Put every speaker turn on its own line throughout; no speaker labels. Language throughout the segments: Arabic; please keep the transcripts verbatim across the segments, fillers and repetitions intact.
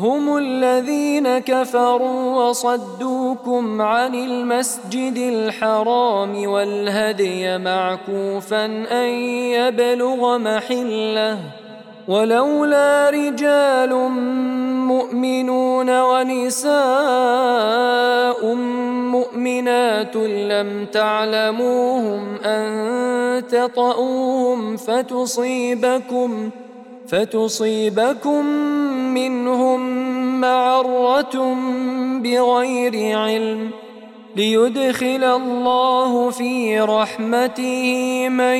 هم الذين كفروا وصدوكم عن المسجد الحرام والهدي معكوفا أن يبلغ محله ولولا رجال مؤمنون ونساء مؤمنات لم تعلموهم أن تطؤوهم فتصيبكم فتصيبكم منهم معرة بغير علم ليدخل الله في رحمته من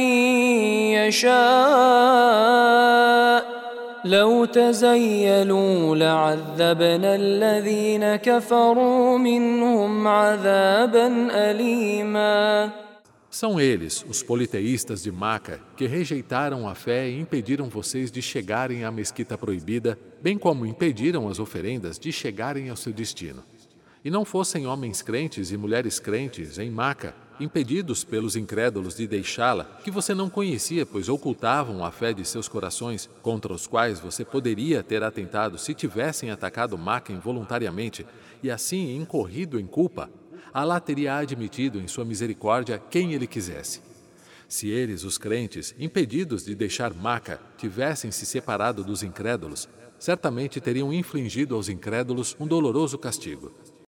يشاء لو تزيلوا لعذبنا الذين كفروا منهم عذابا أليما.
São eles, os politeístas de Maca, que rejeitaram a fé e impediram vocês de chegarem à mesquita proibida, bem como impediram as oferendas de chegarem ao seu destino. E não fossem homens crentes e mulheres crentes em Maca, impedidos pelos incrédulos de deixá-la, que você não conhecia, pois ocultavam a fé de seus corações, contra os quais você poderia ter atentado se tivessem atacado Maca involuntariamente e assim incorrido em culpa, Alá teria admitido em sua misericórdia quem ele quisesse. Se eles, os crentes, impedidos de deixar Maca, tivessem se separado dos incrédulos, certamente teriam infligido aos incrédulos um doloroso castigo.